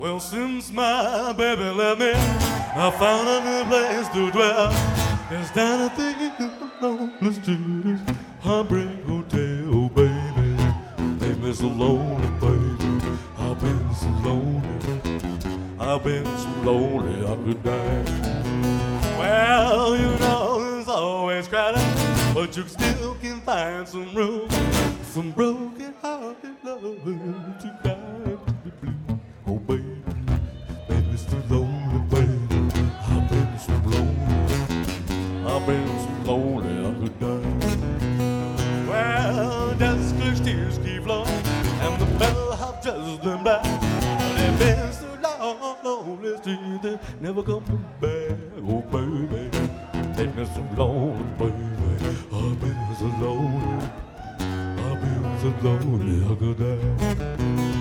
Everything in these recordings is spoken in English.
Well, since my baby left me, I found a new place to dwell. It's down at the lonely street, Heartbreak Hotel, baby. Made me so lonely, baby. I've been so lonely. I've been so lonely I could die. Well, you know it's always crowded, but you still can find some room for some broken-hearted lovers to die. Oh, baby, baby, so lonely, baby. I've been so lonely. I've been so lonely I could die. Well, just 'cause tears keep flowing and the bellhop just been back. They've been so long, lonely street, they never come back. Oh, baby, they've been so lonely, baby. I've been so lonely. I've been so lonely I could die.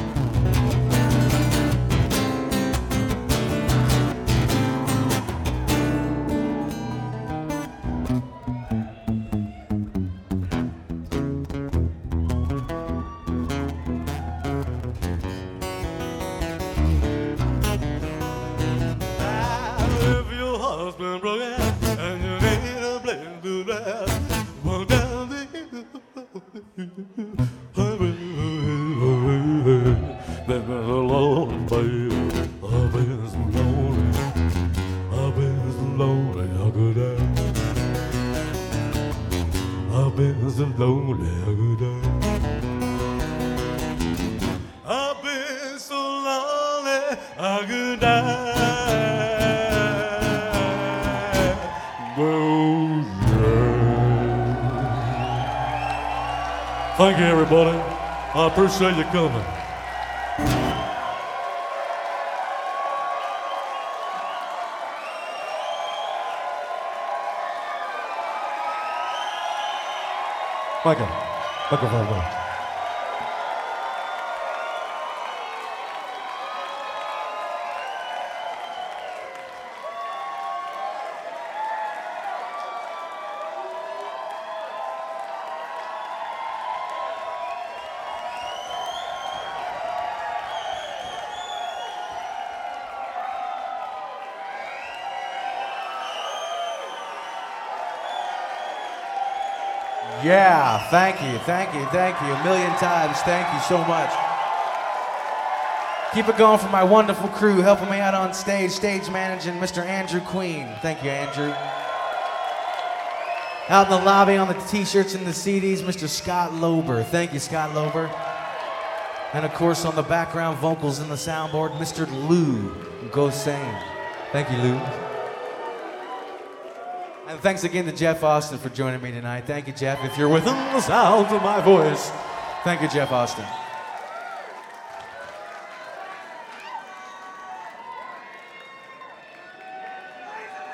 Been broken and you need a place to rest. Walk down the hill. They've been so lonely, baby. I've been so lonely. I've been so lonely I could die. I've been so lonely I could die. I've been so lonely I could die. Thank you, everybody. I appreciate you coming. Michael. Michael very much. Yeah, thank you, thank you, thank you. A million times, thank you so much. Keep it going for my wonderful crew helping me out on stage, stage managing Mr. Andrew Queen. Thank you, Andrew. Out in the lobby on the t-shirts and the CDs, Mr. Scott Lober. Thank you, Scott Lober. And of course on the background vocals and the soundboard, Mr. Lou Gossain. Thank you, Lou. And thanks again to Jeff Austin for joining me tonight. Thank you, Jeff. If you're within the sound of my voice, thank you, Jeff Austin.